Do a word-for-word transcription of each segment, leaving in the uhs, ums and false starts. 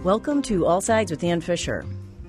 Welcome to All Sides with Ann Fisher.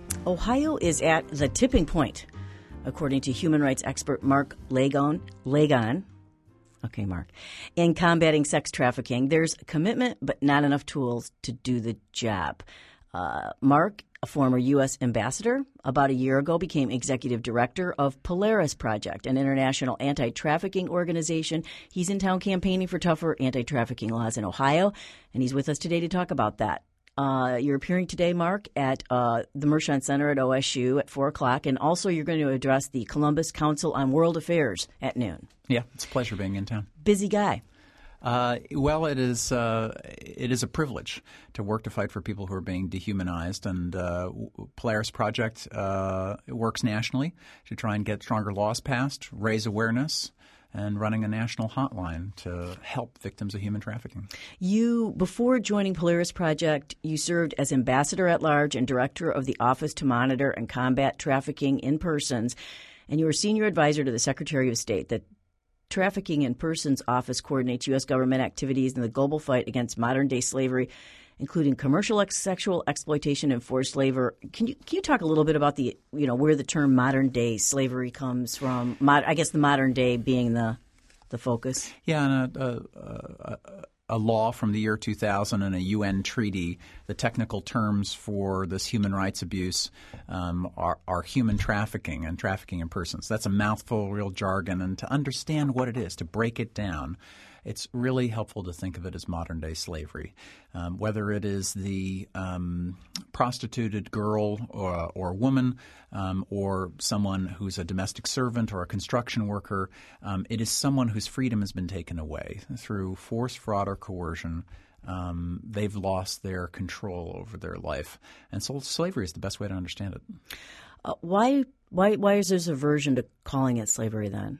Ohio is at the tipping point, according to human rights expert Mark Lagon. Lagon. Okay, Mark. In combating sex trafficking, there's commitment but not enough tools to do the job. Uh, Mark, a former U S ambassador, about a year ago became executive director of Polaris Project, an international anti-trafficking organization. He's in town campaigning for tougher anti-trafficking laws in Ohio, and he's with us today to talk about that. Uh, you're appearing today, Mark, at uh, the Mershon Center at O S U at four o'clock, and also you're going to address the Columbus Council on World Affairs at noon. Yeah, it's a pleasure being in town. Busy guy. Uh, well, it is uh, it is a privilege to work to fight for people who are being dehumanized, and uh, Polaris Project uh, works nationally to try and get stronger laws passed, raise awareness, and running a national hotline to help victims of human trafficking. You, before joining Polaris Project, you served as ambassador at large and director of the Office to Monitor and Combat Trafficking in Persons, and you were senior advisor to the Secretary of State. The Trafficking in Persons Office coordinates U S government activities in the global fight against modern-day slavery, including commercial ex- sexual exploitation and forced labor. Can you can you talk a little bit about the you know where the term modern-day slavery comes from? Mod, I guess the modern day being the the focus. Yeah, and a, a, a, a law from the year two thousand and a U N treaty. The technical terms for this human rights abuse um, are, are human trafficking and trafficking in persons. That's a mouthful, real jargon, and to understand what it is, to break it down, it's really helpful to think of it as modern-day slavery, um, whether it is the um, prostituted girl or, or woman um, or someone who's a domestic servant or a construction worker. Um, it is someone whose freedom has been taken away through force, fraud, or coercion. Um, they've lost their control over their life. And so slavery is the best way to understand it. Uh, why, why, why is there aversion to calling it slavery then,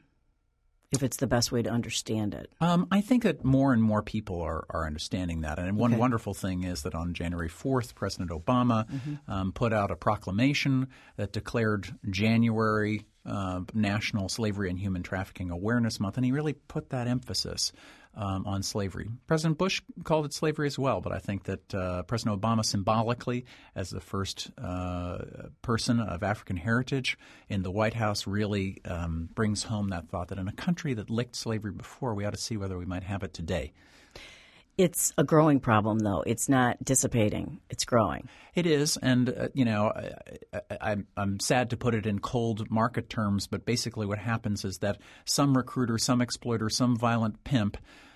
if it's the best way to understand it? Um, I think that more and more people are, are understanding that. And one Okay. wonderful thing is that on January fourth, President Obama mm-hmm. um, put out a proclamation that declared January uh, National Slavery and Human Trafficking Awareness Month, and he really put that emphasis um, on slavery. President Bush called it slavery as well, but I think that uh, President Obama symbolically, as the first uh, person of African heritage in the White House, really um, brings home that thought that in a country that licked slavery before, we ought to see whether we might have it today. It's a growing problem, though. It's not dissipating. It's growing. It is, and uh, you know, I, I, I'm sad to put it in cold market terms, but basically what happens is that some recruiter, some exploiter, some violent pimp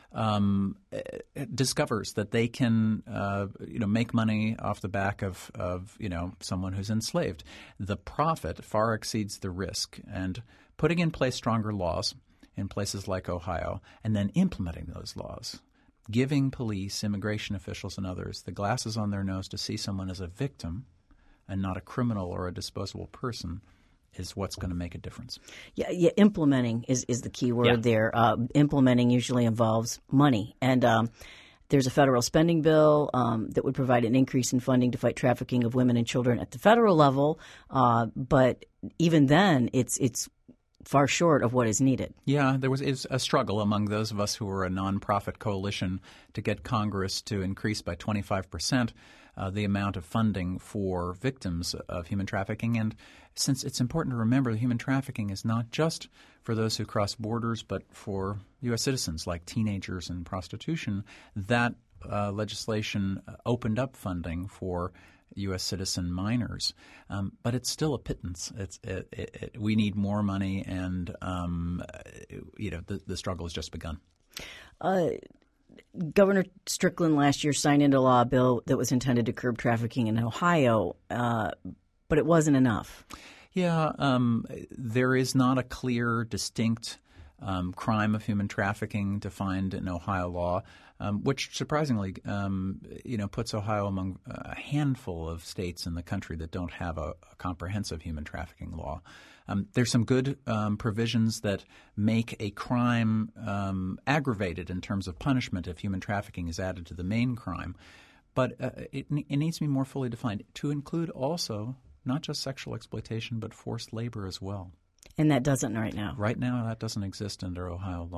um, discovers that they can, uh, you know, make money off the back of, of, you know, someone who's enslaved. The profit far exceeds the risk, and putting in place stronger laws in places like Ohio and then implementing those laws, giving police, immigration officials, and others the glasses on their nose to see someone as a victim and not a criminal or a disposable person is what's going to make a difference. Yeah, yeah. Implementing is, is the key word Yeah. there. Uh, implementing usually involves money. And um, there's a federal spending bill um, that would provide an increase in funding to fight trafficking of women and children at the federal level. Uh, but even then, it's it's far short of what is needed. Yeah, there was is a struggle among those of us who were a nonprofit coalition to get Congress to increase by twenty-five percent uh, the amount of funding for victims of human trafficking. And since it's important to remember that human trafficking is not just for those who cross borders, but for U S citizens like teenagers in prostitution, that uh, legislation opened up funding for U S citizen minors, um, but it's still a pittance. It's it, it, it, we need more money, and um, you know the, the struggle has just begun. Uh, Governor Strickland last year signed into law a bill that was intended to curb trafficking in Ohio, uh, but it wasn't enough. Yeah, um, there is not a clear, distinct um, crime of human trafficking defined in Ohio law, um, which surprisingly, um, you know, puts Ohio among a handful of states in the country that don't have a, a comprehensive human trafficking law. Um, there's some good um, provisions that make a crime um, aggravated in terms of punishment if human trafficking is added to the main crime, but uh, it, it needs to be more fully defined to include also not just sexual exploitation but forced labor as well. And that doesn't right now. Right now, that doesn't exist under Ohio law.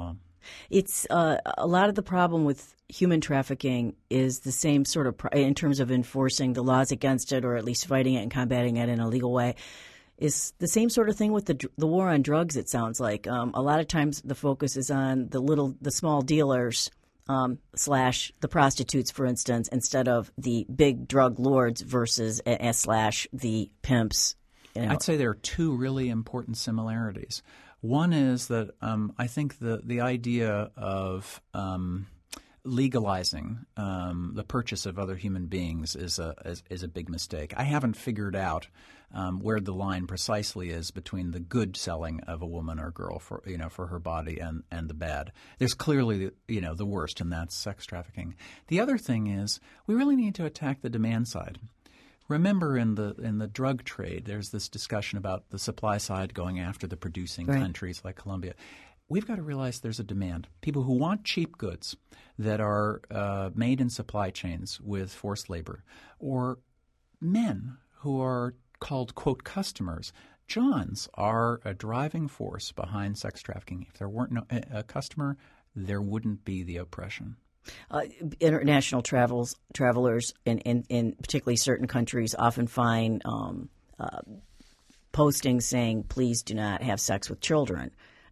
It's uh, a lot of the problem with human trafficking is the same sort of, in terms of enforcing the laws against it, or at least fighting it and combating it in a legal way, is the same sort of thing with the the war on drugs. It sounds like um, a lot of times the focus is on the little, the small dealers um, slash the prostitutes, for instance, instead of the big drug lords versus uh, slash the pimps. You know. I'd say there are two really important similarities. One is that um, I think the the idea of um, legalizing um, the purchase of other human beings is a is, is a big mistake. I haven't figured out um, where the line precisely is between the good selling of a woman or girl for you know for her body and, and the bad. There's clearly you know the worst, and that's sex trafficking. The other thing is we really need to attack the demand side. Remember, in the in the drug trade, there's this discussion about the supply side going after the producing right. countries like Colombia. We've got to realize there's a demand. People who want cheap goods that are uh, made in supply chains with forced labor, or men who are called, quote, customers. Johns are a driving force behind sex trafficking. If there weren't no, a customer, there wouldn't be the oppression. Uh, international travels travelers in, in, in particularly certain countries often find um, uh, postings saying, please do not have sex with children.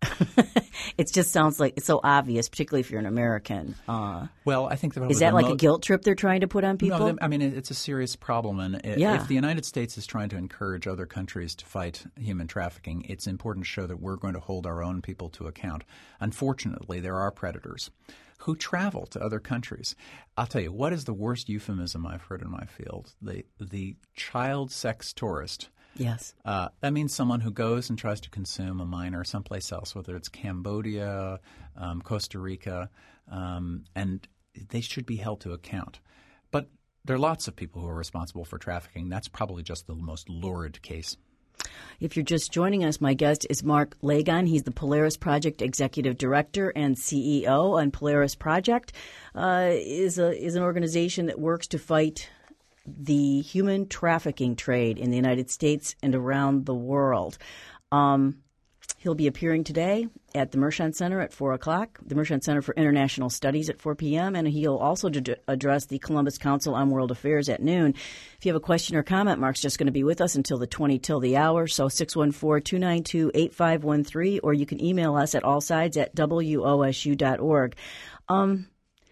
It just sounds like it's so obvious, particularly if you're an American. Uh, well, I think that is that the like mo- a guilt trip they're trying to put on people? No, I mean it's a serious problem, and yeah. if the United States is trying to encourage other countries to fight human trafficking, it's important to show that we're going to hold our own people to account. Unfortunately, there are predators who travel to other countries. I'll tell you, what is the worst euphemism I've heard in my field? The the child sex tourist. Yes. Uh, that means someone who goes and tries to consume a minor someplace else, whether it's Cambodia, um, Costa Rica, um, and they should be held to account. But there are lots of people who are responsible for trafficking. That's probably just the most lurid case. If you're just joining us, my guest is Mark Lagon. He's the Polaris Project Executive Director and C E O. And Polaris Project uh, is a is an organization that works to fight the human trafficking trade in the United States and around the world. Um, he'll be appearing today at the Mershon Center at four o'clock, the Mershon Center for International Studies at four p.m., and he'll also d- address the Columbus Council on World Affairs at noon. If you have a question or comment, Mark's just going to be with us until the twenty till the hour, so six one four, two nine two, eight five one three, or you can email us at allsides at w o s u dot org. Um,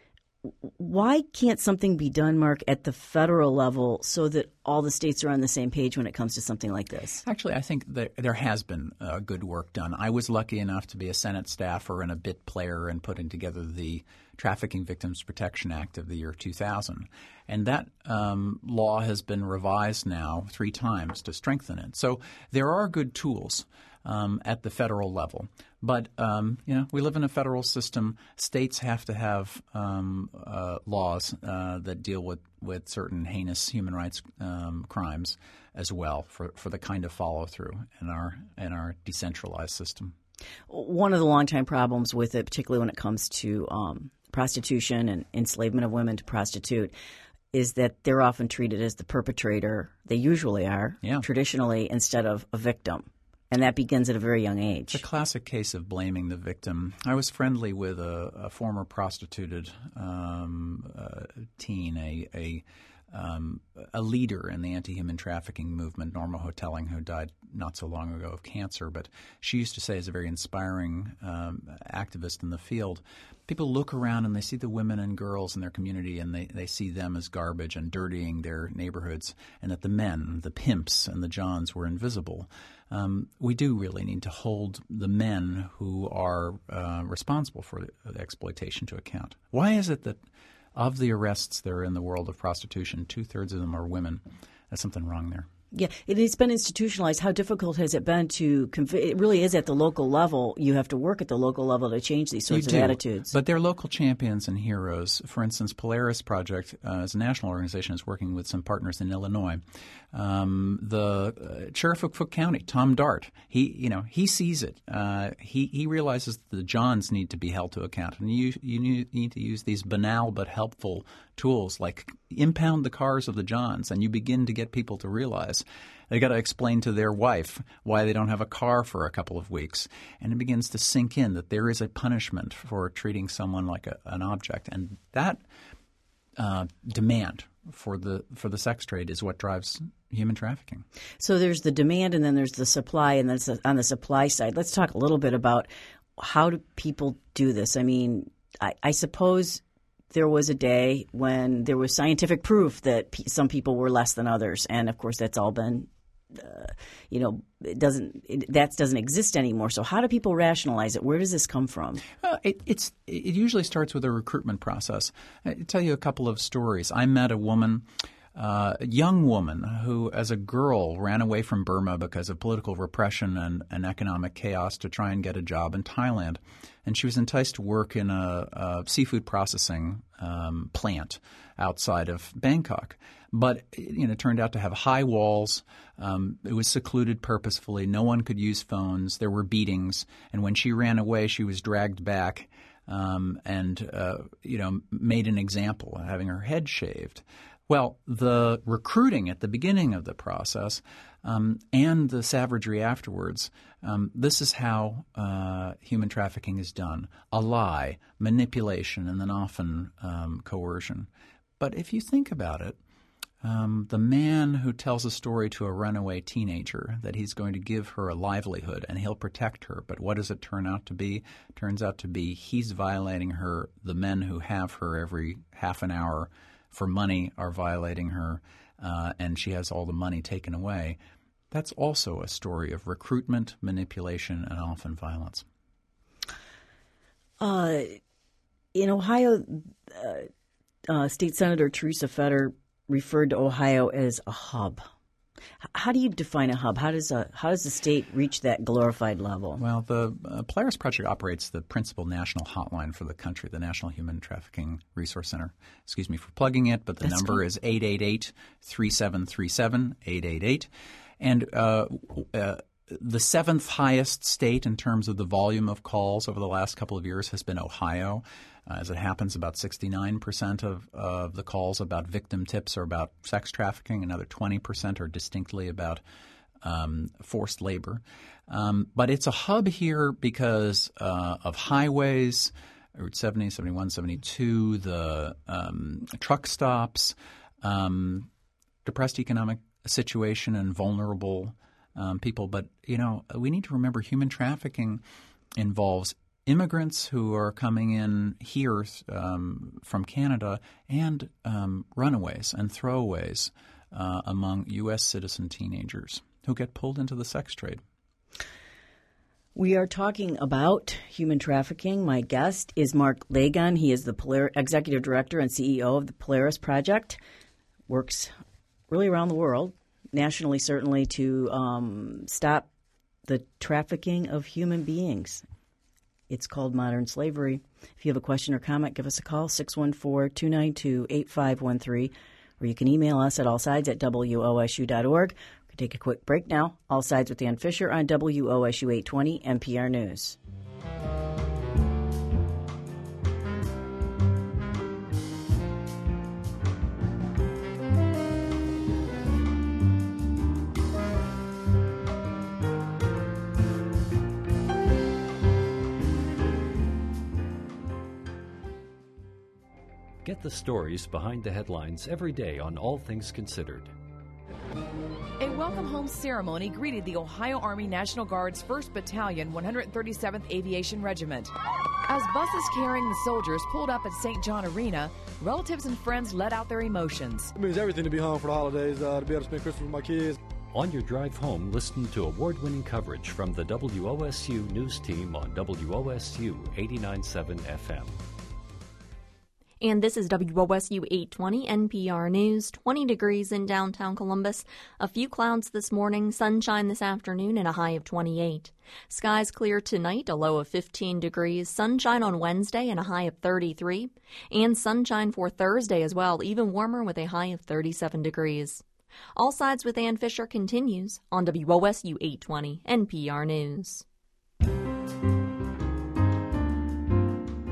Why can't something be done, Mark, at the federal level so that all the states are on the same page when it comes to something like this? Actually, I think that there has been uh, good work done. I was lucky enough to be a Senate staffer and a bit player in putting together the Trafficking Victims Protection Act of the year two thousand. And that um, law has been revised now three times to strengthen it. So there are good tools um, at the federal level. But, um, you know, we live in a federal system. States have to have um, uh, laws uh, that deal with, with certain heinous human rights um, crimes as well for, for the kind of follow-through in our in our decentralized system. One of the longtime problems with it, particularly when it comes to um, prostitution and enslavement of women to prostitute, is that they're often treated as the perpetrator. They usually are, yeah. traditionally, instead of a victim. And that begins at a very young age. It's a classic case of blaming the victim. I was friendly with a, a former prostituted um, uh, teen, a a, um, a leader in the anti-human trafficking movement, Norma Hotelling, who died not so long ago of cancer. But she used to say, as a very inspiring um, activist in the field, people look around and they see the women and girls in their community and they, they see them as garbage and dirtying their neighborhoods, and that the men, the pimps and the Johns were invisible. Um, we do really need to hold the men who are uh, responsible for the, the exploitation to account. Why is it that of the arrests that are in the world of prostitution, two-thirds of them are women? There's something wrong there. Yeah, it has been institutionalized. How difficult has it been to conv- – it really is at the local level. You have to work at the local level to change these sorts you of do, attitudes. But they're local champions and heroes. For instance, Polaris Project, uh, as a national organization, is working with some partners in Illinois. Um, the uh, sheriff of Cook County, Tom Dart, he you know he sees it. Uh, he he realizes that the Johns need to be held to account, and you you need to use these banal but helpful tools like impound the cars of the Johns, and you begin to get people to realize They got to explain to their wife why they don't have a car for a couple of weeks. And it begins to sink in that there is a punishment for treating someone like a, an object. And that uh, demand for the for the sex trade is what drives human trafficking. So there's the demand and then there's the supply, and that's on the supply side. Let's talk a little bit about how do people do this. I mean, I, I suppose there was a day when there was scientific proof that p- some people were less than others, and of course that's all been, uh, you know, it doesn't it, that doesn't exist anymore. So how do people rationalize it? Where does this come from? Uh, it, it's it usually starts with a recruitment process. I'll tell you a couple of stories. I met a woman. Uh, a young woman who, as a girl, ran away from Burma because of political repression and, and economic chaos to try and get a job in Thailand. And she was enticed to work in a, a seafood processing um, plant outside of Bangkok. But you know, it turned out to have high walls. Um, it was secluded purposefully. No one could use phones. There were beatings. And when she ran away, she was dragged back um, and uh, you know made an example, having her head shaved. Well, the recruiting at the beginning of the process um, and the savagery afterwards, um, this is how uh, human trafficking is done. A lie, manipulation, and then often um, coercion. But if you think about it, um, the man who tells a story to a runaway teenager that he's going to give her a livelihood and he'll protect her, but what does it turn out to be? It turns out to be he's violating her. The men who have her every half an hour for money are violating her, uh, and she has all the money taken away. That's also a story of recruitment, manipulation, and often violence. Uh, in Ohio, uh, uh, State Senator Teresa Feder referred to Ohio as a hub. How do you define a hub? How does a how does the state reach that glorified level? Well, the uh, Polaris Project operates the principal national hotline for the country, the National Human Trafficking Resource Center. Excuse me for plugging it, but the That's number cool. is eight eight eight, three seven three seven, eight eight eight. And uh, uh, the seventh highest state in terms of the volume of calls over the last couple of years has been Ohio. Uh, as it happens, about sixty-nine percent of, of the calls about victim tips are about sex trafficking. Another twenty percent are distinctly about um, forced labor. Um, but it's a hub here because uh, of highways, Route seventy, seventy-one, seventy-two, the um, truck stops, um, depressed economic situation and vulnerable um, people. But, you know, we need to remember human trafficking involves immigrants who are coming in here um, from Canada and um, runaways and throwaways uh, among U S citizen teenagers who get pulled into the sex trade. We are talking about human trafficking. My guest is Mark Lagon. He is the Polar- Executive Director and C E O of the Polaris Project. Works really around the world, nationally certainly, to um, stop the trafficking of human beings. It's called modern slavery. If you have a question or comment, give us a call, six one four, two nine two, eight five one three, or you can email us at allsides at W O S U dot org. We'll take a quick break now. All Sides with Dan Fisher on W O S U eight twenty N P R News. Get the stories behind the headlines every day on All Things Considered. A welcome home ceremony greeted the Ohio Army National Guard's first Battalion, one hundred thirty-seventh Aviation Regiment. As buses carrying the soldiers pulled up at Saint John Arena, relatives and friends let out their emotions. It means everything to be home for the holidays, uh, to be able to spend Christmas with my kids. On your drive home, listen to award-winning coverage from the W O S U News Team on W O S U eighty-nine point seven F M. And this is W O S U eight twenty N P R News. twenty degrees in downtown Columbus. A few clouds this morning, sunshine this afternoon, and a high of twenty-eight. Skies clear tonight, a low of fifteen degrees. Sunshine on Wednesday and a high of thirty-three. And sunshine for Thursday as well, even warmer with a high of thirty-seven degrees. All Sides with Ann Fisher continues on W O S U eight twenty N P R News.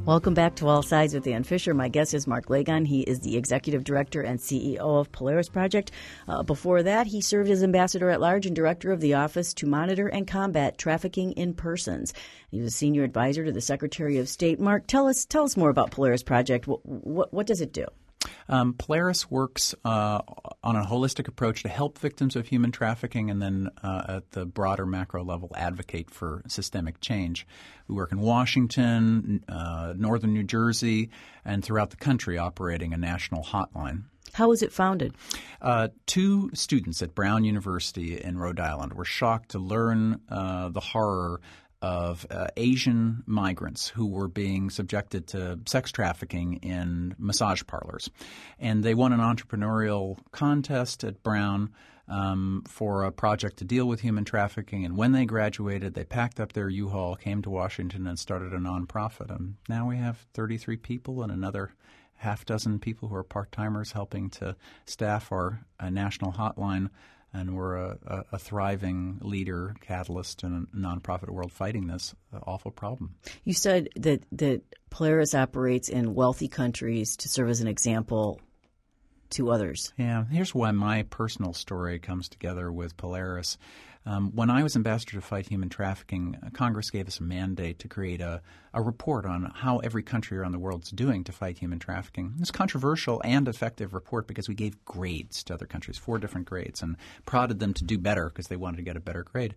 Welcome back to All Sides with Dan Fisher. My guest is Mark Lagon. He is the Executive Director and C E O of Polaris Project. Uh, before that, he served as Ambassador at Large and Director of the Office to Monitor and Combat Trafficking in Persons. He was a Senior Advisor to the Secretary of State. Mark, tell us tell us more about Polaris Project. What, what, what does it do? Um, Polaris works uh, on a holistic approach to help victims of human trafficking and then uh, at the broader macro level advocate for systemic change. We work in Washington, uh, northern New Jersey, and throughout the country operating a national hotline. How was it founded? Uh, two students at Brown University in Rhode Island were shocked to learn uh, the horror of uh, Asian migrants who were being subjected to sex trafficking in massage parlors. And they won an entrepreneurial contest at Brown um, for a project to deal with human trafficking. And when they graduated, they packed up their U-Haul, came to Washington, and started a nonprofit. And now we have thirty-three people and another half dozen people who are part-timers helping to staff our uh, national hotline. And we're a, a, a thriving leader, catalyst in a nonprofit world fighting this awful problem. You said that, that Polaris operates in wealthy countries to serve as an example to others. Yeah. Here's why my personal story comes together with Polaris. Um, when I was ambassador to fight human trafficking, Congress gave us a mandate to create a, a report on how every country around the world is doing to fight human trafficking. It's a controversial and effective report because we gave grades to other countries, four different grades, and prodded them to do better because they wanted to get a better grade.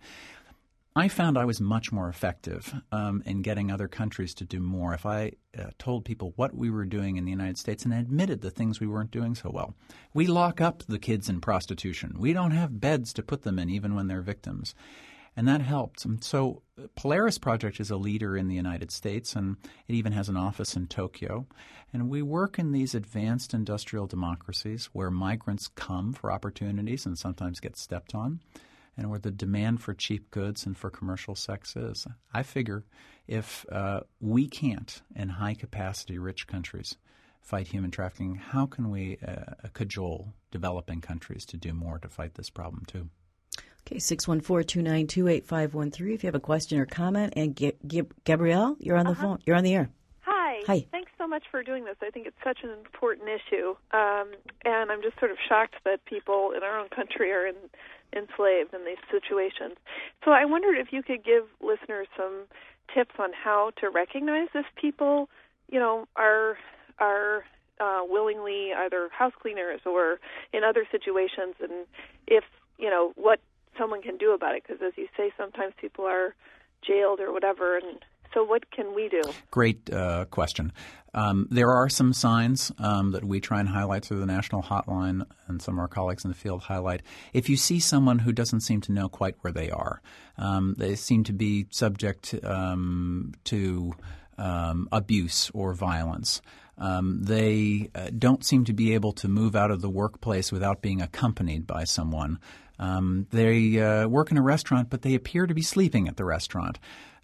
I found I was much more effective um, in getting other countries to do more if I uh, told people what we were doing in the United States and admitted the things we weren't doing so well. We lock up the kids in prostitution. We don't have beds to put them in even when they're victims. And that helped. And so Polaris Project is a leader in the United States, and it even has an office in Tokyo. And we work in these advanced industrial democracies where migrants come for opportunities and sometimes get stepped on, and where the demand for cheap goods and for commercial sex is. I figure if uh, we can't, in high-capacity rich countries, fight human trafficking, how can we uh, cajole developing countries to do more to fight this problem too? Okay, six one four, two nine two, eight five one three if you have a question or comment. And G- G- Gabrielle, you're on the uh-huh. phone. You're on the air. Hi. Hi. Thanks so much for doing this. I think it's such an important issue. Um, and I'm just sort of shocked that people in our own country are in enslaved in these situations. So I wondered if you could give listeners some tips on how to recognize if people, you know, are are uh, willingly either house cleaners or in other situations, and if, you know, what someone can do about it. Because as you say, sometimes people are jailed or whatever, and so what can we do? Great uh, question. Um, there are some signs um, that we try and highlight through the national hotline, and some of our colleagues in the field highlight. If you see someone who doesn't seem to know quite where they are, um, they seem to be subject um, to um, abuse or violence. Um, they uh, don't seem to be able to move out of the workplace without being accompanied by someone. Um, they uh, work in a restaurant, but they appear to be sleeping at the restaurant.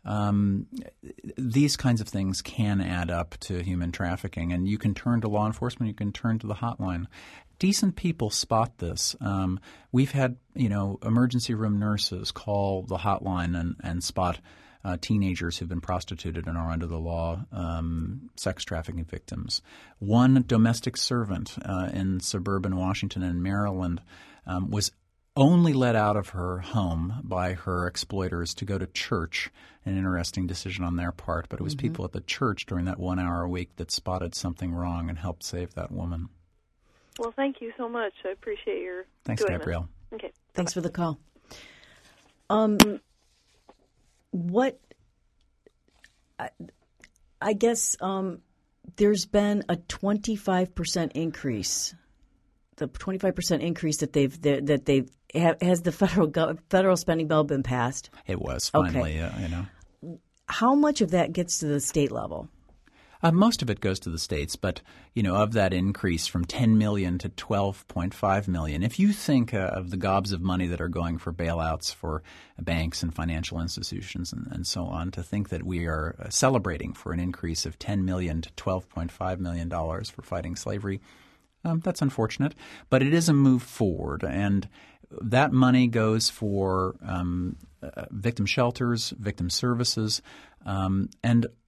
Um, these kinds of things can add up to human trafficking, and you can turn to law enforcement, you can turn to the hotline. Decent people spot this. Um, we've had, you know, emergency room nurses call the hotline and, and spot uh, teenagers who've been prostituted and are under the law um, sex trafficking victims. One domestic servant uh, in suburban Washington and Maryland um, was only let out of her home by her exploiters to go to church. An interesting decision on their part, but it was mm-hmm. people at the church during that one hour a week that spotted something wrong and helped save that woman. Well, thank you so much. I appreciate your Thanks, doing Gabrielle. This. Okay. Thanks for the call. Um, what I, I guess um, there's been a twenty-five percent increase. The twenty-five percent increase that they've that they've has the federal federal spending bill been passed? It was finally, okay. uh, you know. How much of that gets to the state level? Uh, most of it goes to the states, but you know, of that increase from ten million to twelve point five million, if you think uh, of the gobs of money that are going for bailouts for banks and financial institutions and, and so on, to think that we are uh, celebrating for an increase of ten million to twelve point five million dollars for fighting slavery, um, that's unfortunate. But it is a move forward, and that money goes for um, uh, victim shelters, victim services, um, and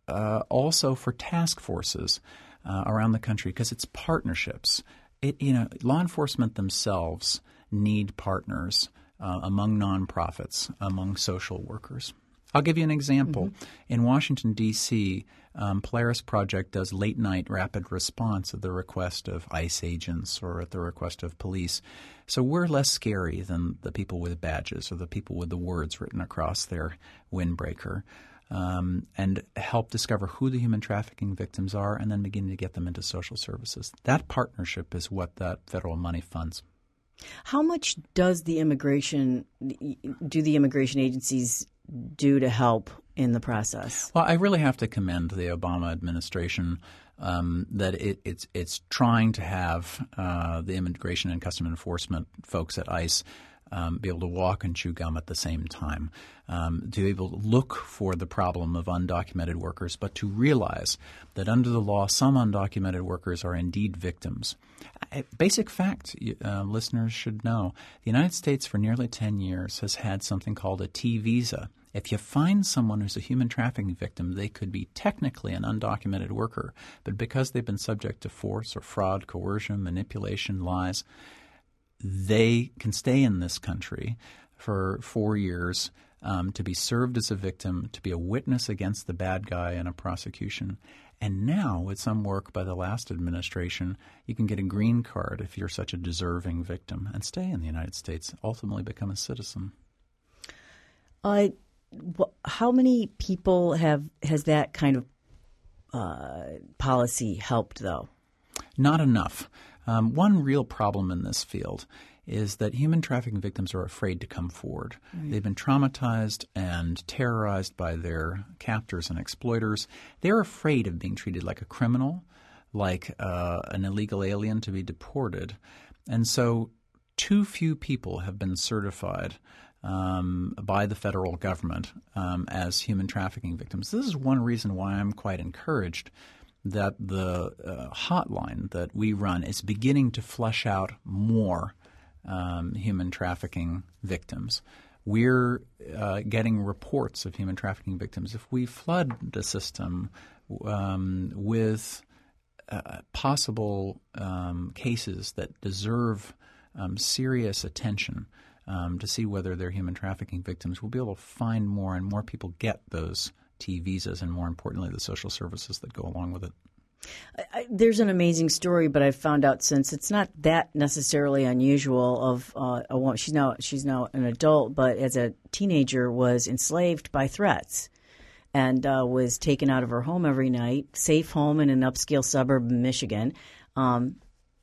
uh, also for task forces uh, around the country, because it's partnerships. It, you know, law enforcement themselves need partners uh, among nonprofits, among social workers. I'll give you an example. Mm-hmm. In Washington, D C, um, Polaris Project does late-night rapid response at the request of ICE agents or at the request of police. So we're less scary than the people with badges or the people with the words written across their windbreaker, um, and help discover who the human trafficking victims are and then begin to get them into social services. That partnership is what that federal money funds. How much does the immigration do the immigration agencies do to help in the process? Well, I really have to commend the Obama administration um, that it, it's it's trying to have uh, the Immigration and Customs Enforcement folks at ICE um, be able to walk and chew gum at the same time, um, to be able to look for the problem of undocumented workers, but to realize that under the law, some undocumented workers are indeed victims. A basic fact uh, listeners should know, the United States for nearly ten years has had something called a T visa. If you find someone who's a human trafficking victim, they could be technically an undocumented worker, but because they've been subject to force or fraud, coercion, manipulation, lies, they can stay in this country for four years um, to be served as a victim, to be a witness against the bad guy in a prosecution. And now, with some work by the last administration, you can get a green card if you're such a deserving victim and stay in the United States, ultimately become a citizen. Uh, how many people have has that kind of uh, policy helped, though? Not enough. Um, one real problem in this field is that human trafficking victims are afraid to come forward. Right. They've been traumatized and terrorized by their captors and exploiters. They're afraid of being treated like a criminal, like uh, an illegal alien to be deported. And so too few people have been certified um, by the federal government um, as human trafficking victims. This is one reason why I'm quite encouraged that the uh, hotline that we run is beginning to flesh out more um, human trafficking victims. We're uh, getting reports of human trafficking victims. If we flood the system um, with uh, possible um, cases that deserve um, serious attention um, to see whether they're human trafficking victims, we'll be able to find more and more people get those T visas and, more importantly, the social services that go along with it. I, I, there's an amazing story, but I've found out since it's not that necessarily unusual. Of uh, a woman, she's now she's now an adult, but as a teenager was enslaved by threats, and uh, was taken out of her home every night, safe home in an upscale suburb of Michigan, um,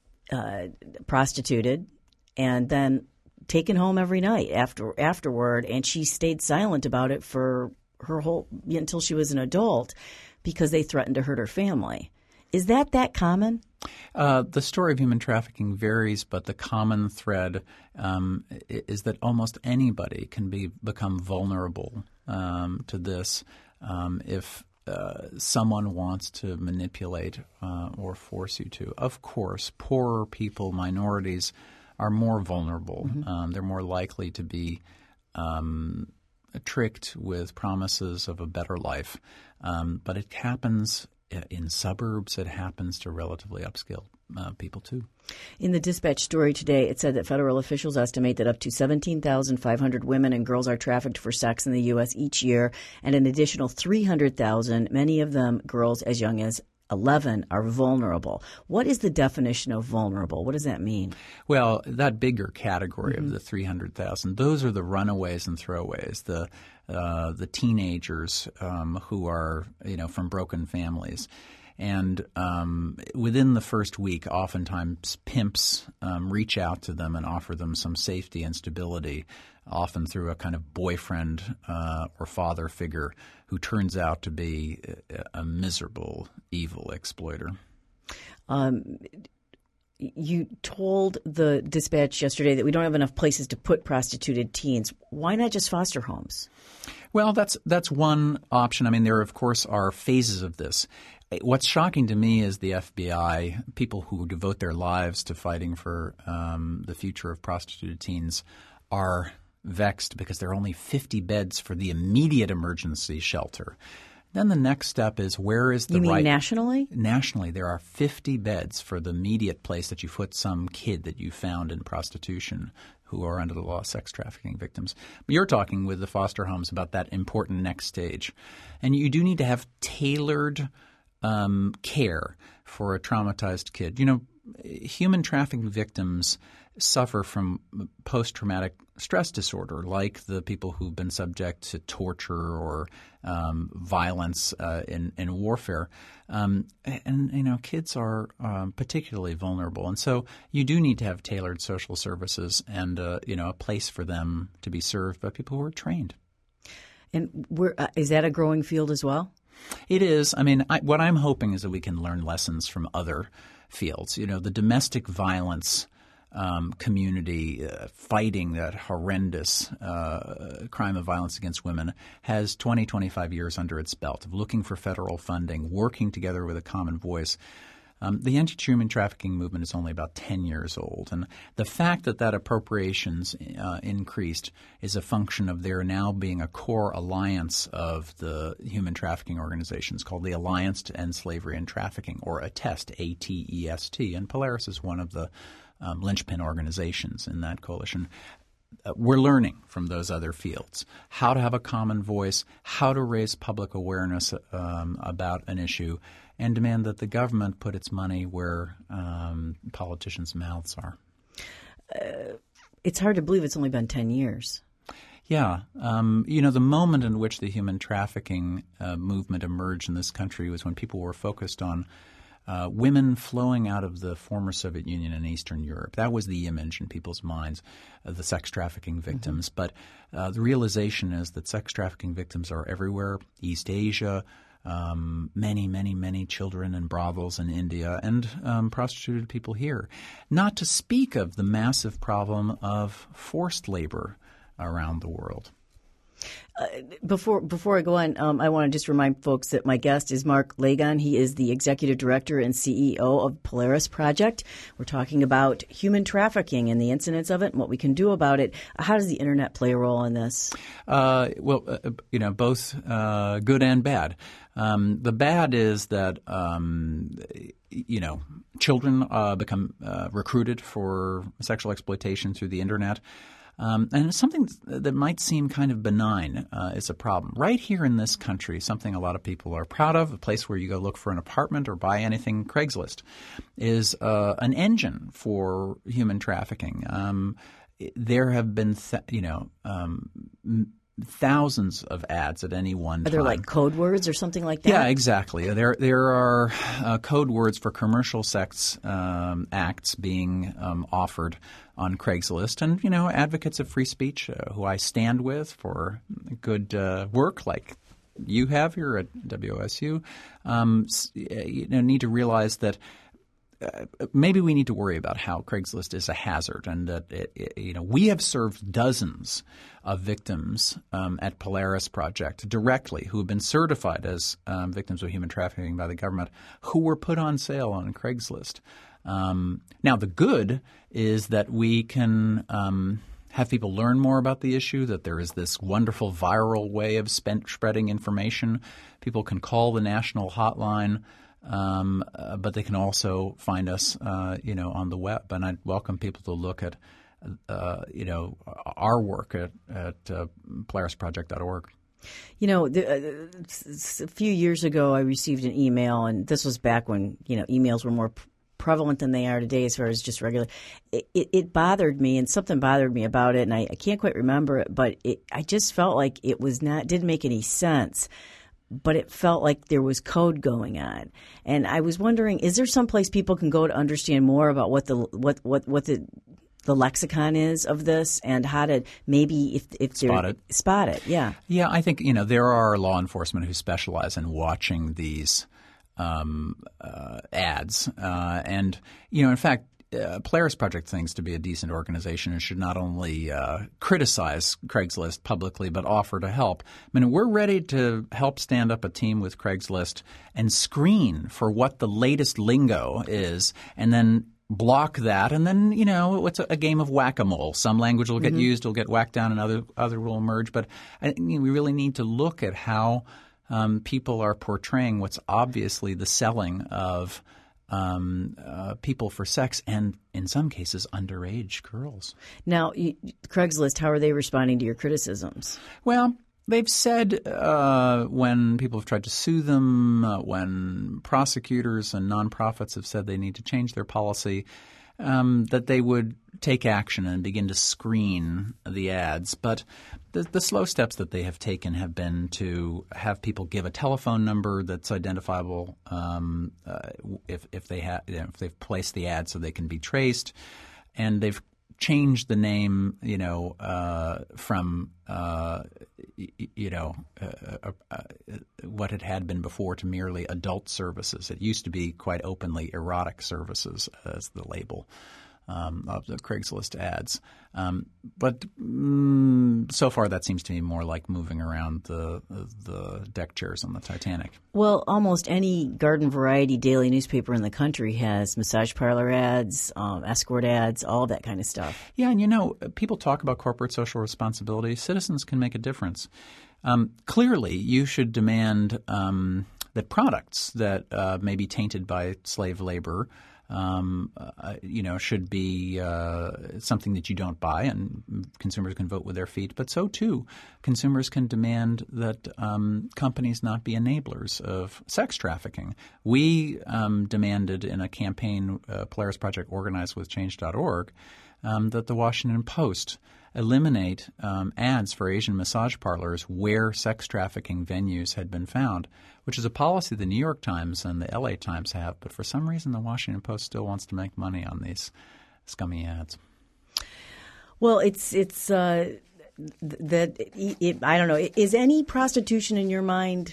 uh, prostituted, and then taken home every night after afterward, and she stayed silent about it for her whole until she was an adult because they threatened to hurt her family. Is that that common? Uh, the story of human trafficking varies, but the common thread um, is that almost anybody can be become vulnerable um, to this um, if uh, someone wants to manipulate uh, or force you to. Of course, poorer people, minorities, are more vulnerable. Mm-hmm. Um, they're more likely to be um, tricked with promises of a better life. Um, but it happens in suburbs. It happens to relatively upscale uh, people, too. In the Dispatch story today, it said that federal officials estimate that up to seventeen thousand five hundred women and girls are trafficked for sex in the U S each year, and an additional three hundred thousand, many of them girls as young as eleven, are vulnerable. What is the definition of vulnerable? What does that mean? Well, that bigger category mm-hmm. of the three hundred thousand, those are the runaways and throwaways, the uh, the teenagers um, who are, you know, from broken families. And um, within the first week, oftentimes pimps um, reach out to them and offer them some safety and stability, often through a kind of boyfriend uh, or father figure who turns out to be a, a miserable, evil exploiter. Um, you told the Dispatch yesterday that we don't have enough places to put prostituted teens. Why not just foster homes? Well, that's that's one option. I mean, there, of course, are phases of this. What's shocking to me is the F B I, people who devote their lives to fighting for um, the future of prostituted teens, are vexed because there are only fifty beds for the immediate emergency shelter. Then the next step is where is the You mean right – nationally? Nationally, there are fifty beds for the immediate place that you put some kid that you found in prostitution who are under the law sex trafficking victims. But you're talking with the foster homes about that important next stage. And you do need to have tailored um, care for a traumatized kid. You know, human trafficking victims suffer from post-traumatic stress disorder, like the people who've been subject to torture or um, violence uh, in, in warfare. Um, and, you know, kids are um, particularly vulnerable. And so you do need to have tailored social services and, uh, you know, a place for them to be served by people who are trained. And we're, uh, is that a growing field as well? It is. I mean, I, what I'm hoping is that we can learn lessons from other fields. You know, the domestic violence Um, community uh, fighting that horrendous uh, crime of violence against women has twenty, twenty-five years under its belt of looking for federal funding, working together with a common voice. Um, the anti-human trafficking movement is only about ten years old, and the fact that that appropriations uh, increased is a function of there now being a core alliance of the human trafficking organizations called the Alliance to End Slavery and Trafficking, or ATEST, A T E S T, and Polaris is one of the Um, linchpin organizations in that coalition. Uh, we're learning from those other fields how to have a common voice, how to raise public awareness um, about an issue, and demand that the government put its money where um, politicians' mouths are. Uh, it's hard to believe it's only been ten years. Yeah. Um, you know, the moment in which the human trafficking uh, movement emerged in this country was when people were focused on Uh, women flowing out of the former Soviet Union and Eastern Europe. That was the image in people's minds of the sex trafficking victims. Mm-hmm. But uh, the realization is that sex trafficking victims are everywhere, East Asia, um, many, many, many children in brothels in India, and um, prostituted people here. Not to speak of the massive problem of forced labor around the world. Uh, before before I go on, um, I want to just remind folks that my guest is Mark Lagon. He is the executive director and C E O of Polaris Project. We're talking about human trafficking and the incidents of it and what we can do about it. How does the internet play a role in this? Uh, well, uh, you know, both uh, good and bad. Um, the bad is that um, you know children uh, become uh, recruited for sexual exploitation through the internet. Um, and something that might seem kind of benign uh, is a problem. Right here in this country, something a lot of people are proud of, a place where you go look for an apartment or buy anything, Craigslist, is uh, an engine for human trafficking. Um, there have been, th- you know, um, m- thousands of ads at any one time. Are there like code words or something like that? Yeah, exactly. There there are uh, code words for commercial sex um, acts being um, offered on Craigslist. And, you know, advocates of free speech uh, who I stand with for good uh, work like you have here at W O S U, um, you know, need to realize that Uh, maybe we need to worry about how Craigslist is a hazard, and that it, it, you know we have served dozens of victims um, at Polaris Project directly who have been certified as um, victims of human trafficking by the government who were put on sale on Craigslist. Um, now, the good is that we can um, have people learn more about the issue, that there is this wonderful viral way of spent spreading information. People can call the national hotline. Um, uh, but they can also find us, uh, you know, on the web. And I'd welcome people to look at, uh, you know, our work at, at uh, Polaris Project dot org. You know, the, uh, a few years ago I received an email, and this was back when, you know, emails were more prevalent than they are today as far as just regular. It, it, it bothered me, and something bothered me about it, and I, I can't quite remember it, but it, I just felt like it was not didn't make any sense. But it felt like there was code going on. And I was wondering, is there some place people can go to understand more about what the what what, what the the lexicon is of this, and how to maybe if if spot it spot it yeah yeah I think you know there are law enforcement who specialize in watching these um, uh, ads uh, and you know in fact. Uh, Polaris Project thinks to be a decent organization and should not only uh, criticize Craigslist publicly but offer to help. I mean, we're ready to help stand up a team with Craigslist and screen for what the latest lingo is, and then block that. And then, you know, it's a, a game of whack-a-mole. Some language will get mm-hmm. used, will get whacked down, and other other will emerge. But I, you know, we really need to look at how um, people are portraying what's obviously the selling of um, uh, people for sex, and in some cases, underage girls. Now, you, Craigslist, how are they responding to your criticisms? Well, they've said uh, when people have tried to sue them, uh, when prosecutors and nonprofits have said they need to change their policy, um, that they would take action and begin to screen the ads. But the, the slow steps that they have taken have been to have people give a telephone number that's identifiable um, uh, if, if, they ha- you know, if they've placed the ad so they can be traced. And they've changed the name, you know, uh, from, uh, y- you know, uh, uh, uh, what it had been before to merely adult services. It used to be quite openly erotic services as the label um, of the Craigslist ads. Um, but mm, so far that seems to me more like moving around the the deck chairs on the Titanic. Well, almost any garden variety daily newspaper in the country has massage parlor ads, um, escort ads, all that kind of stuff. Yeah, and you know, people talk about corporate social responsibility. Citizens can make a difference. Um, clearly, you should demand um, that products that uh, may be tainted by slave labor Um, uh, you know, should be uh, something that you don't buy, and consumers can vote with their feet. But so, too, consumers can demand that um, companies not be enablers of sex trafficking. We um, demanded in a campaign, uh, Polaris Project organized with change dot org, um, that the Washington Post eliminate um, ads for Asian massage parlors where sex trafficking venues had been found, which is a policy the New York Times and the L A Times have. But for some reason, the Washington Post still wants to make money on these scummy ads. Well, it's it's uh, that it, it, I don't know. Is any prostitution in your mind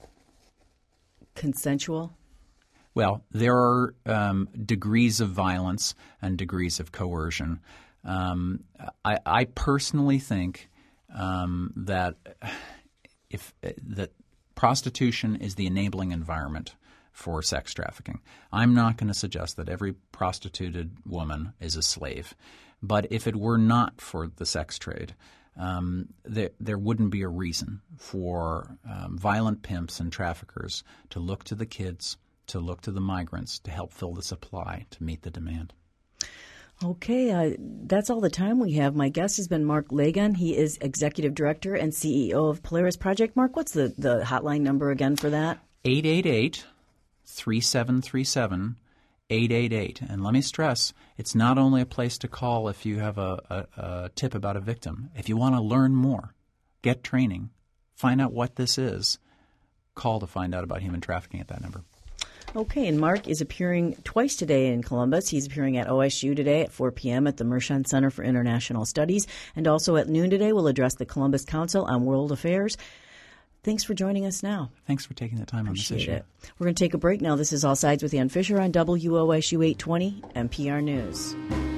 consensual? Well, there are um, degrees of violence and degrees of coercion. Um, I, I personally think um, that if that prostitution is the enabling environment for sex trafficking. I'm not going to suggest that every prostituted woman is a slave, but if it were not for the sex trade, um, there, there wouldn't be a reason for um, violent pimps and traffickers to look to the kids, to look to the migrants to help fill the supply to meet the demand. Okay, uh, that's all the time we have. My guest has been Mark Lagon. He is Executive Director and C E O of Polaris Project. Mark, what's the, the hotline number again for that? eight eight eight, three seven three seven, eight eight eight. And let me stress, it's not only a place to call if you have a, a, a tip about a victim. If you want to learn more, get training, find out what this is, call to find out about human trafficking at that number. Okay, and Mark is appearing twice today in Columbus. He's appearing at O S U today at four p.m. at the Mershon Center for International Studies, and also at noon today will address the Columbus Council on World Affairs. Thanks for joining us now. Thanks for taking the time Appreciate on this issue. It. We're going to take a break now. This is All Sides with Ann Fisher on W O S U eight twenty N P R News.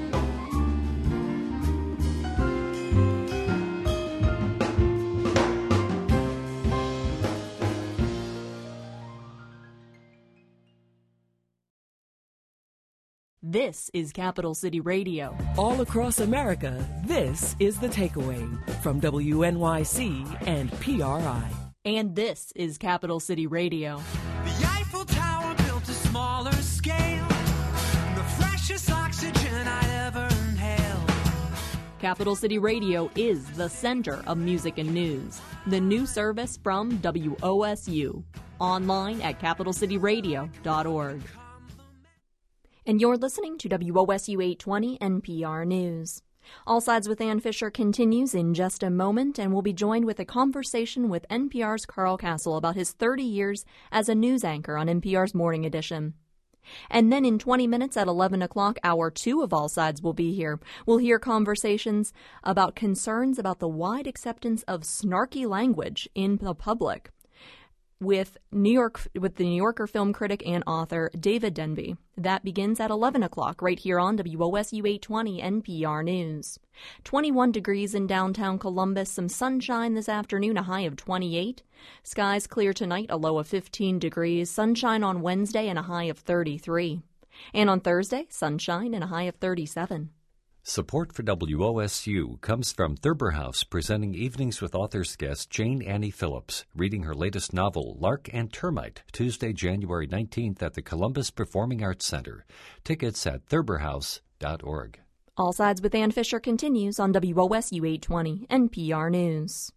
This is Capital City Radio. All across America, this is The Takeaway from W N Y C and P R I. And this is Capital City Radio. The Eiffel Tower built a smaller scale, the freshest oxygen I'd ever inhaled. Capital City Radio is the center of music and news. The new service from W O S U. Online at capital city radio dot org. And you're listening to W O S U eight twenty N P R News. All Sides with Ann Fisher continues in just a moment, and we'll be joined with a conversation with N P R's Carl Castle about his thirty years as a news anchor on N P R's Morning Edition. And then in twenty minutes at eleven o'clock, hour two of All Sides will be here. We'll hear conversations about concerns about the wide acceptance of snarky language in the public with New York with the New Yorker film critic and author David Denby. That begins at eleven o'clock right here on W O S U eight twenty N P R News. twenty-one degrees in downtown Columbus, some sunshine this afternoon, a high of twenty-eight. Skies clear tonight, a low of fifteen degrees. Sunshine on Wednesday and a high of thirty-three. And on Thursday, sunshine and a high of thirty-seven. Support for W O S U comes from Thurber House, presenting Evenings with Authors guest Jane Annie Phillips, reading her latest novel, Lark and Termite, Tuesday, January nineteenth at the Columbus Performing Arts Center. Tickets at thurber house dot org. All Sides with Ann Fisher continues on W O S U eight twenty N P R News.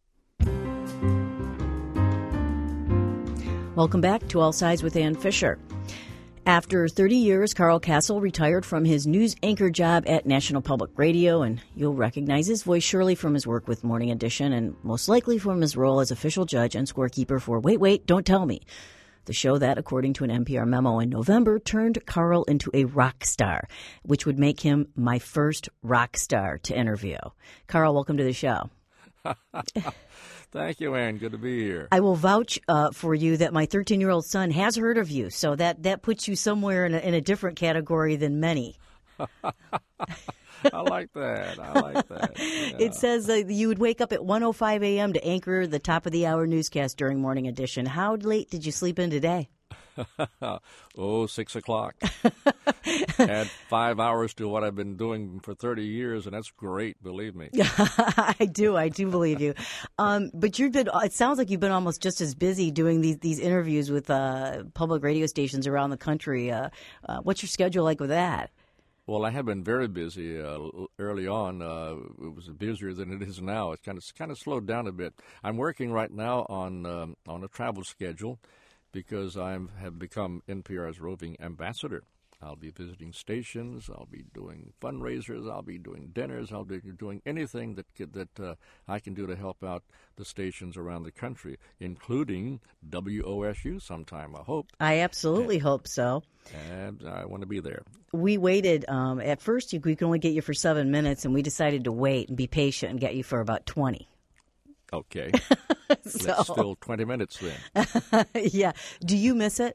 Welcome back to All Sides with Ann Fisher. After thirty years, Carl Castle retired from his news anchor job at National Public Radio, and you'll recognize his voice surely from his work with Morning Edition and most likely from his role as official judge and scorekeeper for Wait, Wait, Don't Tell Me, the show that, according to an N P R memo in November, turned Carl into a rock star, which would make him my first rock star to interview. Carl, welcome to the show. Thank you, Ann. Good to be here. I will vouch uh, for you that my thirteen-year-old son has heard of you, so that, that puts you somewhere in a, in a different category than many. I like that. I like that. Yeah. It says uh, you would wake up at one oh five a.m. to anchor the top-of-the-hour newscast during Morning Edition. How late did you sleep in today? oh, six o'clock. Add five hours to what I've been doing for thirty years, and that's great, believe me. I do. I do believe you. Um, but you've been, it sounds like you've been almost just as busy doing these, these interviews with uh, public radio stations around the country. Uh, uh, what's your schedule like with that? Well, I have been very busy uh, early on. Uh, it was busier than it is now. It's kind of kind of slowed down a bit. I'm working right now on um, on a travel schedule because I have become N P R's roving ambassador. I'll be visiting stations. I'll be doing fundraisers. I'll be doing dinners. I'll be doing anything that could, that uh, I can do to help out the stations around the country, including W O S U sometime, I hope. I absolutely and, hope so. And I want to be there. We waited. Um, at first, you, we could only get you for seven minutes, and we decided to wait and be patient and get you for about twenty. Okay. so, Let's fill twenty minutes then. Yeah. Do you miss it?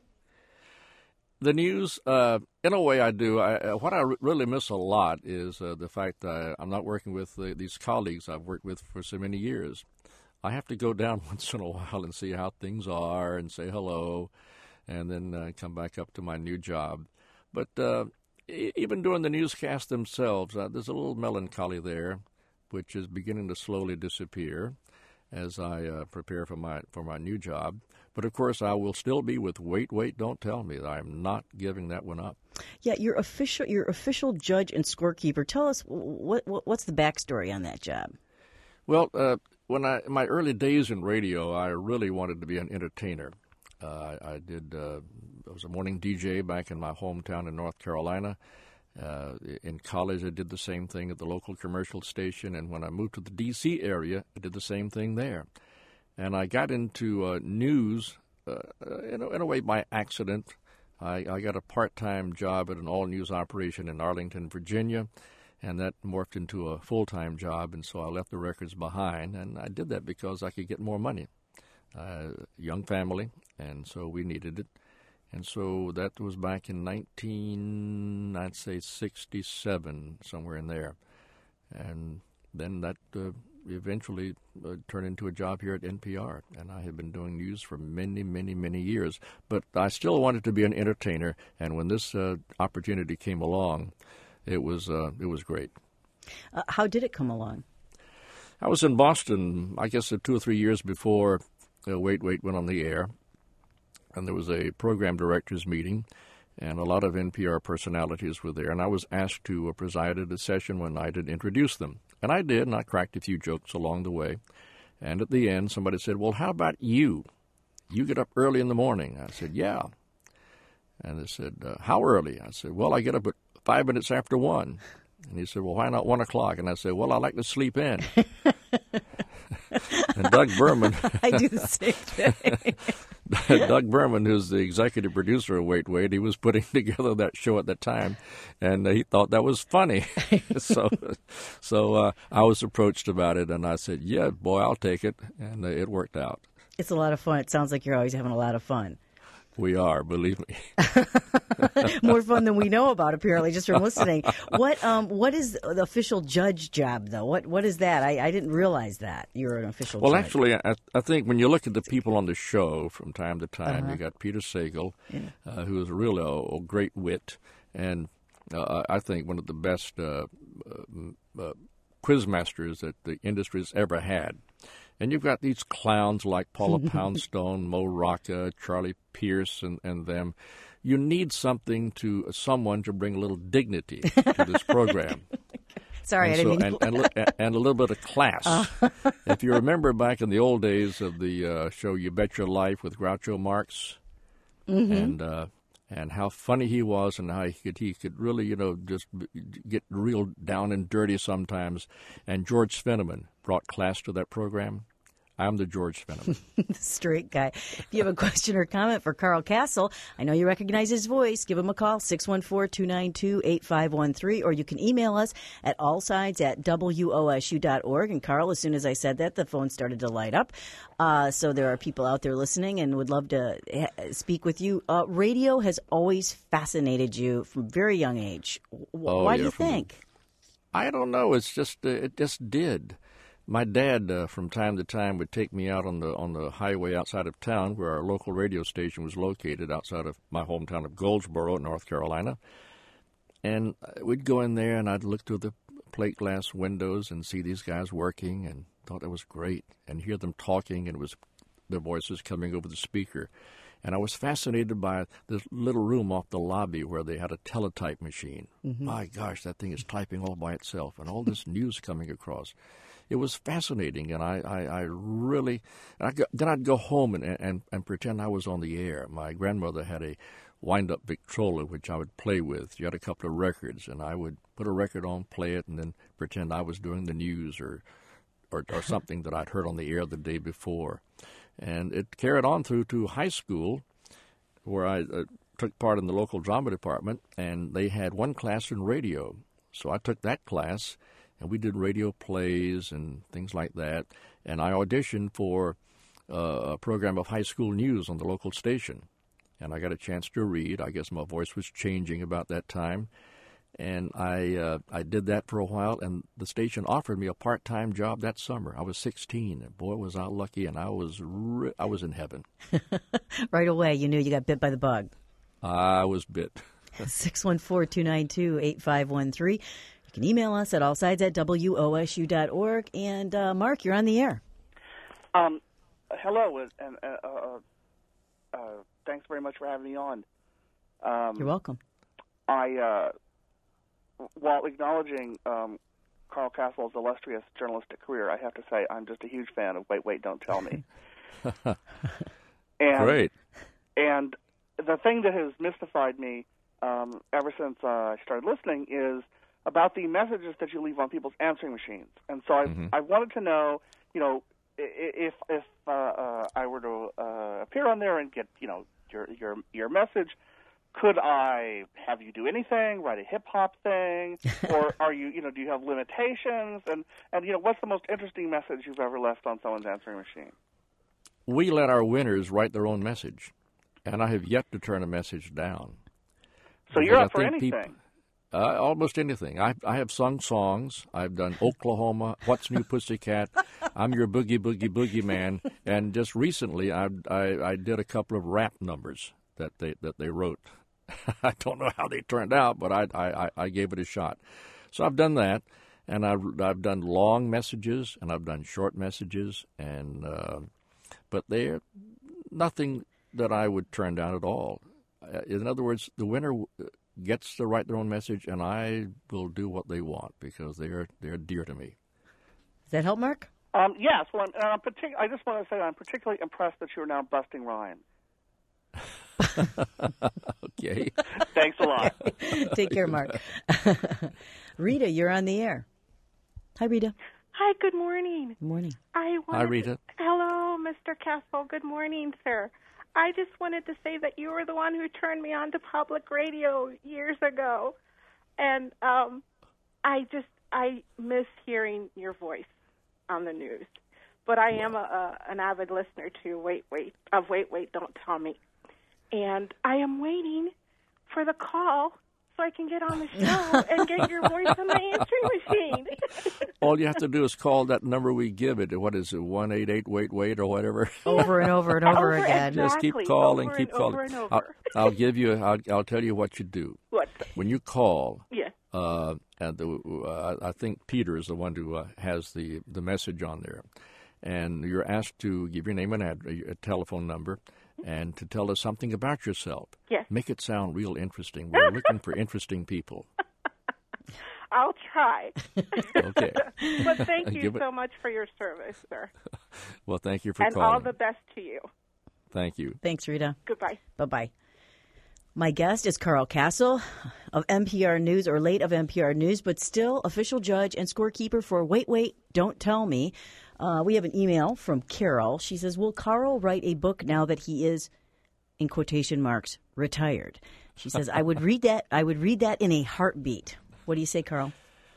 The news, uh, in a way I do. I, uh, what I r- really miss a lot is uh, the fact that I'm not working with uh, these colleagues I've worked with for so many years. I have to go down once in a while and see how things are and say hello and then uh, come back up to my new job. But uh, e- even during the newscasts themselves, uh, there's a little melancholy there, which is beginning to slowly disappear as I uh, prepare for my for my new job. But, of course, I will still be with Wait, Wait, Don't Tell Me. I'm not giving that one up. Yeah, your official your official judge and scorekeeper. Tell us, what, what what's the backstory on that job? Well, uh, when I in my early days in radio, I really wanted to be an entertainer. Uh, I, I did. Uh, I was a morning D J back in my hometown in North Carolina. Uh, in college, I did the same thing at the local commercial station. And when I moved to the D C area, I did the same thing there. And I got into uh, news, uh, in, a, in a way, by accident. I, I got a part-time job at an all-news operation in Arlington, Virginia, and that morphed into a full-time job, and so I left the records behind. And I did that because I could get more money. Uh, young family, and so we needed it. And so that was back in nineteen, I'd say, sixty-seven, somewhere in there. And then that uh, eventually uh, turned into a job here at N P R. And I have been doing news for many, many, many years. But I still wanted to be an entertainer. And when this uh, opportunity came along, it was uh, it was great. Uh, how did it come along? I was in Boston, I guess, uh, two or three years before uh, Wait, Wait went on the air. And there was a program directors meeting, and a lot of N P R personalities were there. And I was asked to uh, preside at a session one night and introduce them. And I did, and I cracked a few jokes along the way. And at the end, somebody said, well, how about you? You get up early in the morning. I said, yeah. And they said, uh, how early? I said, well, I get up at five minutes after one. And he said, well, why not one o'clock? And I said, well, I like to sleep in. And Doug Berman. I do the same thing. Doug Berman, who's the executive producer of Wait, Wait, he was putting together that show at that time, and uh, he thought that was funny. so so uh, I was approached about it, and I said, yeah, boy, I'll take it, and uh, it worked out. It's a lot of fun. It sounds like you're always having a lot of fun. We are, believe me. More fun than we know about, apparently, just from listening. What um what is the official judge job, though? What what is that? I, I didn't realize that you're an official well, judge. Well, actually, I, I think when you look at the people on the show from time to time, uh-huh. you got Peter Sagal, yeah. uh, who is really a, a great wit, and uh, I think one of the best uh, uh, uh, quizmasters that the industry's ever had. And you've got these clowns like Paula Poundstone, Mo Rocca, Charlie Pierce, and, and them. You need something to someone to bring a little dignity to this program. Sorry, and I didn't so, mean and, and, and a little bit of class. Uh. If you remember back in the old days of the uh, show You Bet Your Life with Groucho Marx, mm-hmm. and uh, and how funny he was, and how he could he could really you know just get real down and dirty sometimes. And George Fenneman brought class to that program. I'm the George Fenneman. Straight guy. If you have a question or comment for Carl Kasell, I know you recognize his voice. Give him a call, six one four, two nine two, eight five one three, or you can email us at allsides at W O S U dot org. And Carl, as soon as I said that, the phone started to light up. Uh, so there are people out there listening and would love to ha- speak with you. Uh, radio has always fascinated you from a very young age. W- oh, why yeah, do you from, think? I don't know. It's just uh, it just did. My dad, uh, from time to time, would take me out on the on the highway outside of town, where our local radio station was located, outside of my hometown of Goldsboro, North Carolina. And we'd go in there, and I'd look through the plate glass windows and see these guys working, and thought it was great, and hear them talking, and it was their voices coming over the speaker. And I was fascinated by this little room off the lobby where they had a teletype machine. Mm-hmm. My gosh, that thing is typing all by itself, and all this news coming across. It was fascinating, and I, I, I really I go, then I'd go home and, and, and pretend I was on the air. My grandmother had a wind-up Victrola, which I would play with. She had a couple of records, and I would put a record on, play it, and then pretend I was doing the news or, or, or something that I'd heard on the air the day before. And it carried on through to high school, where I uh, took part in the local drama department, and they had one class in radio. So I took that class, and we did radio plays and things like that. And I auditioned for uh, a program of high school news on the local station. And I got a chance to read. I guess my voice was changing about that time. And I uh, I did that for a while, and the station offered me a part-time job that summer. I was sixteen, and boy, was I lucky, and I was re- I was in heaven. Right away, you knew you got bit by the bug. I was bit. six one four, two nine two, eight five one three. You can email us at allsides at W O S U dot org. And, uh, Mark, you're on the air. Um, hello, and uh, uh, uh, thanks very much for having me on. Um, you're welcome. I, uh, while acknowledging um, Carl Kasell's illustrious journalistic career, I have to say I'm just a huge fan of Wait, Wait, Don't Tell Me. and, Great. And the thing that has mystified me um, ever since uh, I started listening is about the messages that you leave on people's answering machines. And so I mm-hmm. I wanted to know, you know, if if uh, uh, I were to uh, appear on there and get, you know, your your your message, could I have you do anything, write a hip hop thing, or are you, you know, do you have limitations? And and you know, what's the most interesting message you've ever left on someone's answering machine? We let our winners write their own message, and I have yet to turn a message down. So you're up for anything. People, Uh, almost anything. I I have sung songs. I've done Oklahoma, What's New Pussycat, I'm Your Boogie Boogie Boogie Man, and just recently I I, I did a couple of rap numbers that they that they wrote. I don't know how they turned out, but I I, I gave it a shot. So I've done that, and I've I've done long messages and I've done short messages, and uh, but they're nothing that I would turn down at all. In other words, the winner gets to write their own message, and I will do what they want because they're they're dear to me. Does that help, Mark? Um, yes. Well, I'm, I'm partic- I just want to say I'm particularly impressed that you're now busting rhymes. Okay. Thanks a lot. Take care, Mark. Rita, you're on the air. Hi, Rita. Hi, good morning. Good morning. I Hi, Rita. To, hello, Mister Kasell. Good morning, sir. I just wanted to say that you were the one who turned me on to public radio years ago. And um, I just, I miss hearing your voice on the news. But I am a, a, an avid listener to Wait, Wait, of Wait, Wait, Don't Tell Me. And I am waiting for the call so I can get on the show and get your voice on my answering machine. All you have to do is call that number we give it. What is it, one eight eight wait wait or whatever? Over and over and over, over again. Exactly. Just keep calling, over keep and calling. Over and over. I'll, I'll give you, I'll, I'll tell you what you do. What? When you call, yeah. Uh, and the, uh, I think Peter is the one who uh, has the, the message on there. And you're asked to give your name and ad- a telephone number and to tell us something about yourself. Yes. Make it sound real interesting. We're looking for interesting people. I'll try. Okay. But thank you Give it- so much for your service, sir. Well, thank you for and calling. all the best to you. Thank you. Thanks, Rita. Goodbye. Bye-bye. My guest is Carl Castle of N P R News, or late of N P R News, but still official judge and scorekeeper for Wait, Wait, Don't Tell Me. Uh, we have an email from Carol. She says, will Carl write a book now that he is, in quotation marks, retired? She says, I would read that. I would read that in a heartbeat. What do you say, Carl?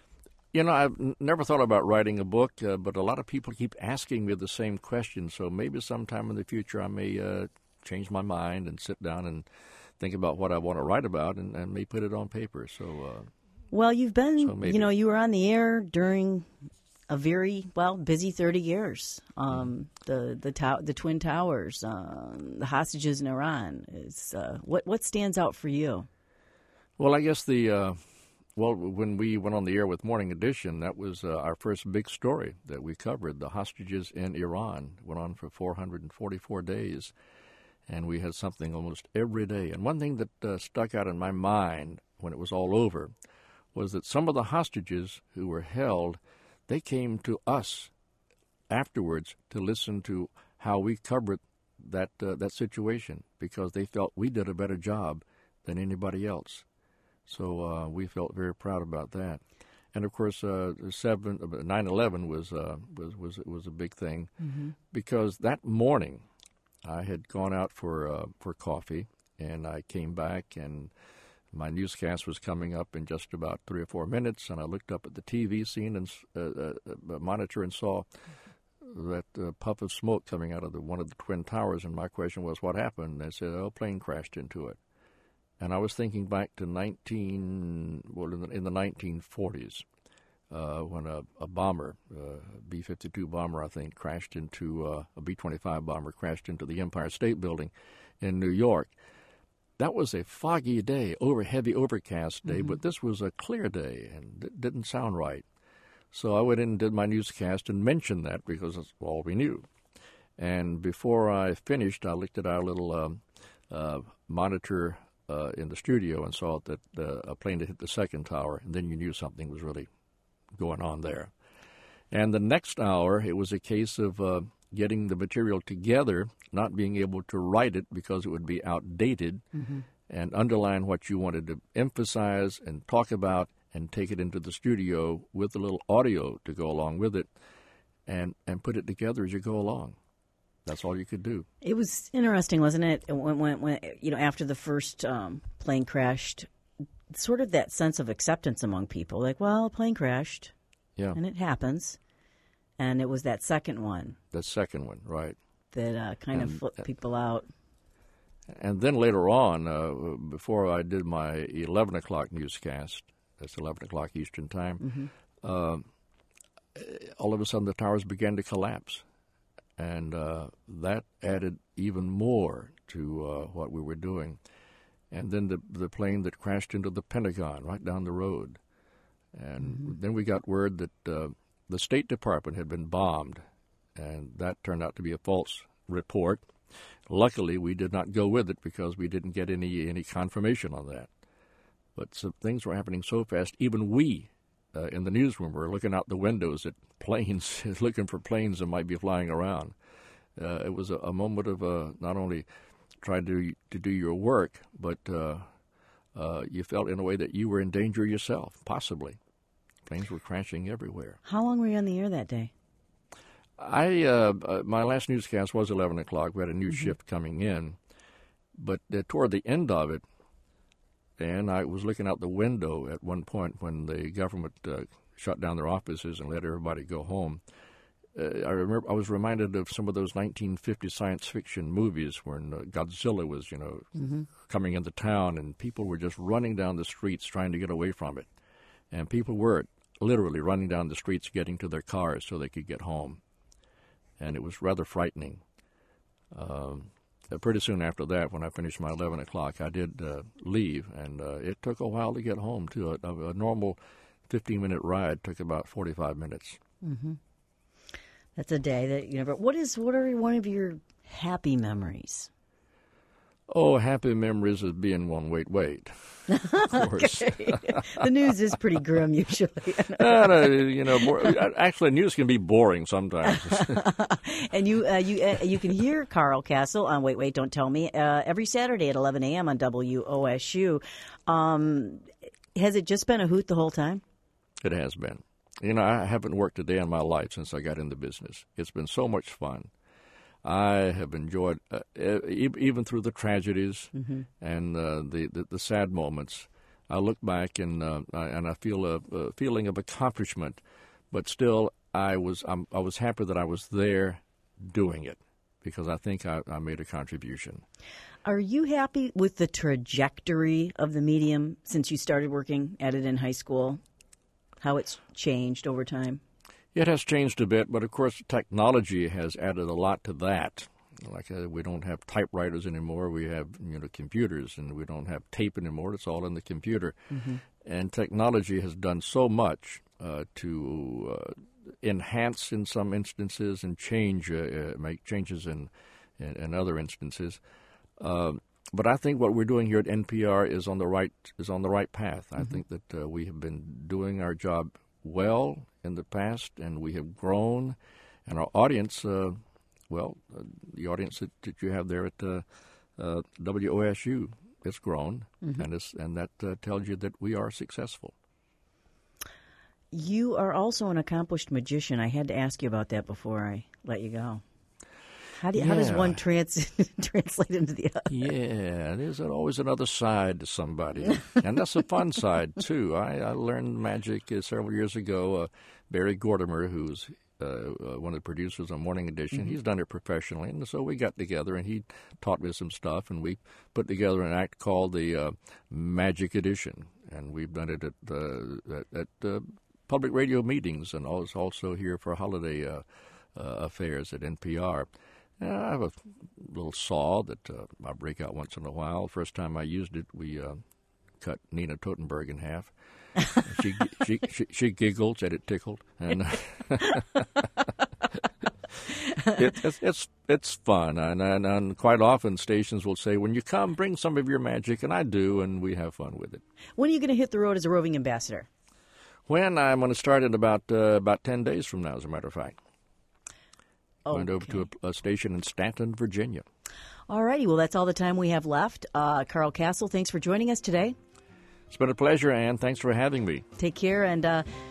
You know, I've n- never thought about writing a book, uh, but a lot of people keep asking me the same question. So maybe sometime in the future I may uh, change my mind and sit down and think about what I want to write about and, and may put it on paper. So, uh, well, you've been, so maybe. you know, you were on the air during a very, well, busy thirty years. Um, the the to- the Twin Towers, um, the hostages in Iran. Is, uh, what, what stands out for you? Well, I guess the, uh, well, when we went on the air with Morning Edition, that was uh, our first big story that we covered. The hostages in Iran went on for four hundred forty-four days. And we had something almost every day. And one thing that uh, stuck out in my mind when it was all over was that some of the hostages who were held, they came to us afterwards to listen to how we covered that uh, that situation because they felt we did a better job than anybody else. So uh, we felt very proud about that. And of course, uh, seven, nine eleven was uh, was was was a big thing mm-hmm. because that morning. I had gone out for uh, for coffee, and I came back, and my newscast was coming up in just about three or four minutes, and I looked up at the T V scene and uh, uh, monitor and saw that uh, puff of smoke coming out of the, one of the Twin Towers, and my question was, what happened? And they said, oh, a plane crashed into it. And I was thinking back to nineteen, well, in the, in the nineteen forties, uh, when a, a bomber, uh, a B fifty-two bomber, I think, crashed into, uh, a B twenty-five bomber crashed into the Empire State Building in New York. That was a foggy day, over heavy overcast day, mm-hmm. but this was a clear day, and it didn't sound right. So I went in and did my newscast and mentioned that because that's all we knew. And before I finished, I looked at our little um, uh, monitor uh, in the studio and saw that uh, a plane had hit the second tower, and then you knew something was really going on there. And the next hour, it was a case of uh, getting the material together, not being able to write it because it would be outdated, mm-hmm. and underline what you wanted to emphasize and talk about and take it into the studio with a little audio to go along with it and, and put it together as you go along. That's all you could do. It was interesting, wasn't it? When, when, when you know, after the first um, plane crashed, sort of that sense of acceptance among people, like, well, a plane crashed, yeah, and it happens. And it was that second one. The second one, right. That uh, kind and, of flipped people out. And then later on, uh, before I did my eleven o'clock newscast, that's eleven o'clock Eastern Time, mm-hmm. uh, all of a sudden the towers began to collapse. And uh, that added even more to uh, what we were doing. And then the the plane that crashed into the Pentagon right down the road. And mm-hmm. then we got word that uh, the State Department had been bombed, and that turned out to be a false report. Luckily, we did not go with it because we didn't get any any confirmation on that. But some things were happening so fast, even we uh, in the newsroom were looking out the windows at planes, looking for planes that might be flying around. Uh, it was a, a moment of uh, not only trying to, to do your work, but uh, uh, you felt in a way that you were in danger yourself, possibly. Planes were crashing everywhere. How long were you on the air that day? I uh, uh, my last newscast was eleven o'clock. We had a new mm-hmm. shift coming in. But uh, toward the end of it, and I was looking out the window at one point when the government uh, shut down their offices and let everybody go home. Uh, I remember I was reminded of some of those nineteen fifty science fiction movies when uh, Godzilla was, you know, mm-hmm. coming into town, and people were just running down the streets trying to get away from it. And people were literally running down the streets getting to their cars so they could get home. And it was rather frightening. Um, uh, pretty soon after that, when I finished my eleven o'clock, I did uh, leave, and uh, it took a while to get home, too. A, a normal fifteen-minute ride took about forty-five minutes. Mm-hmm. That's a day that you never... What is, what are one of your happy memories? Oh, happy memories of being one wait, wait. Of course. Okay. The news is pretty grim usually. uh, you know, more, actually, news can be boring sometimes. And you, uh, you, uh, you can hear Carl Kasell on Wait, Wait, Don't Tell Me uh, every Saturday at eleven a.m. on W O S U. Um, has it just been a hoot the whole time? It has been. You know, I haven't worked a day in my life since I got in the business. It's been so much fun. I have enjoyed, uh, even through the tragedies mm-hmm. and uh, the, the the sad moments. I look back and uh, and I feel a, a feeling of accomplishment, but still, I was I'm, I was happy that I was there doing it because I think I, I made a contribution. Are you happy with the trajectory of the medium since you started working at it in high school? How it's changed over time? It has changed a bit, but of course technology has added a lot to that. Like uh, we don't have typewriters anymore. We have you know computers, and we don't have tape anymore. It's all in the computer. Mm-hmm. And technology has done so much uh, to uh, enhance in some instances and change, uh, uh, make changes in in, in other instances. Uh, but I think what we're doing here at N P R is on the right is on the right path. Mm-hmm. I think that uh, we have been doing our job well in the past, and we have grown, and our audience, uh, well, uh, the audience that, that you have there at uh, uh, W O S U, it's grown, mm-hmm. and it's, and that uh, tells you that we are successful. You are also an accomplished magician. I had to ask you about that before I let you go. How do you, yeah. how does one trans- translate into the other? Yeah, there's always another side to somebody, and that's a fun side too. I, I learned magic uh, several years ago. Uh, Barry Gordimer, who's uh, uh, one of the producers on Morning Edition, mm-hmm. he's done it professionally, and so we got together, and he taught me some stuff, and we put together an act called the uh, Magic Edition, and we've done it at uh, at, at uh, public radio meetings, and also here for holiday uh, uh, affairs at N P R. I have a little saw that uh, I break out once in a while. First time I used it, we uh, cut Nina Totenberg in half. she, she she she giggled, said it tickled, and it, it's it's it's fun. And, and and quite often stations will say, "When you come, bring some of your magic," and I do, and we have fun with it. When are you going to hit the road as a roving ambassador? When I'm going to start in about uh, about ten days from now, as a matter of fact. Okay. Went over to a, a station in Stanton, Virginia. All righty. Well, that's all the time we have left. Uh, Carl Kasell, thanks for joining us today. It's been a pleasure, Ann. Thanks for having me. Take care, and uh,